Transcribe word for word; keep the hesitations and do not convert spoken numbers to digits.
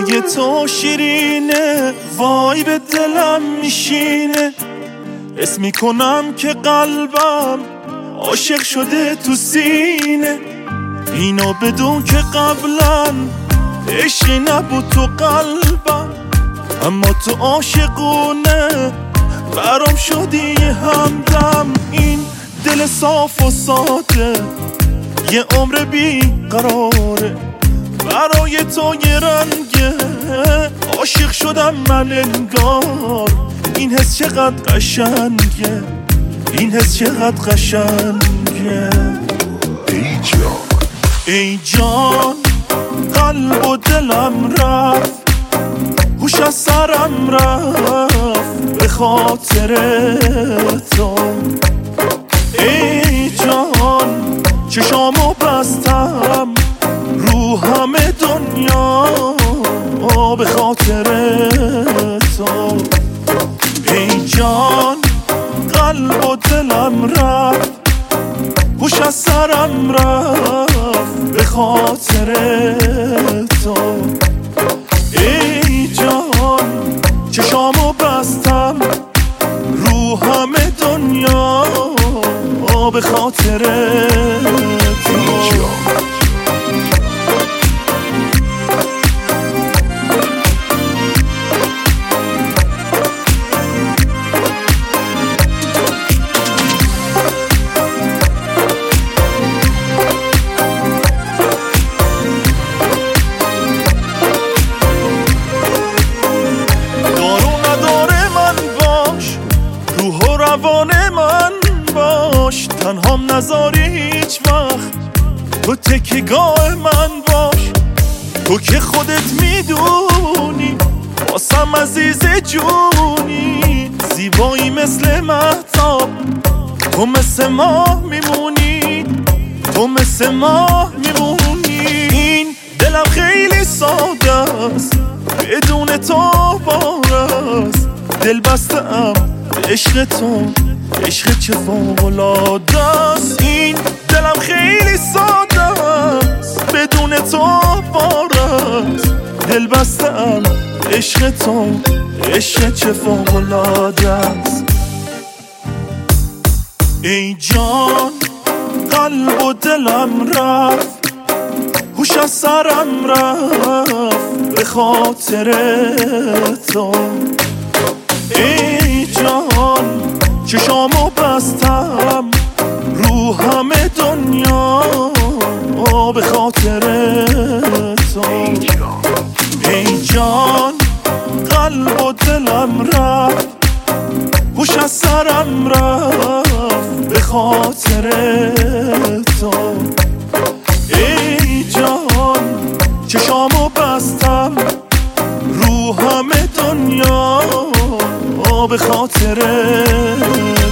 رنگ تو شیرینه، وای به دلم میشینه. حس میکنم که قلبم عاشق شده تو سینه. اینو بدون که قبلا عشقی نبود تو قلبم، اما تو عاشقونه برام شدی یه همدم. این دل صاف و ساده یه عمر بی قراره، برای تو یه رنگه عاشق شدم من انگار. این حس چقدر قشنگه، این حس چقدر قشنگه. ای جان ای جان قلب و دلم رفت، هوش از سرم رفت به خاطر تو. ای جان چشامو بستم رو همه دنیا به خاطر تو. ای جان قلب و دلم رفت، هوش از سرم رفت به خاطر تو. ای جان چشامو بستم رو همه دنیا به خاطر تو. روان من باش، تنهام نذاری هیچ وقت، تو تکیگاه من باش. تو که خودت میدونی واسم عزیز جونی، زیبایی مثل مهتاب، تو مثل ماه میمونی، تو مثل ماه میمونی. این دلم خیلی ساده است بدون تو بارست، دل بستم عشق تو، عشق چه فوق‌العاده است. این دلم خیلی ساده است بدون تو بارست، دل بستم عشق تو، عشق چه فوق‌العاده است. ای جان قلب و دلم رفت، هوش از سرم رفت به خاطر تو. ای جان چشامو بستم رو همه دنیا به خاطر تو. ای جان قلب و دلم رفت، هوش از سرم رفت به خاطر تو. ای جان چشامو بستم رو همه دنیا به خاطر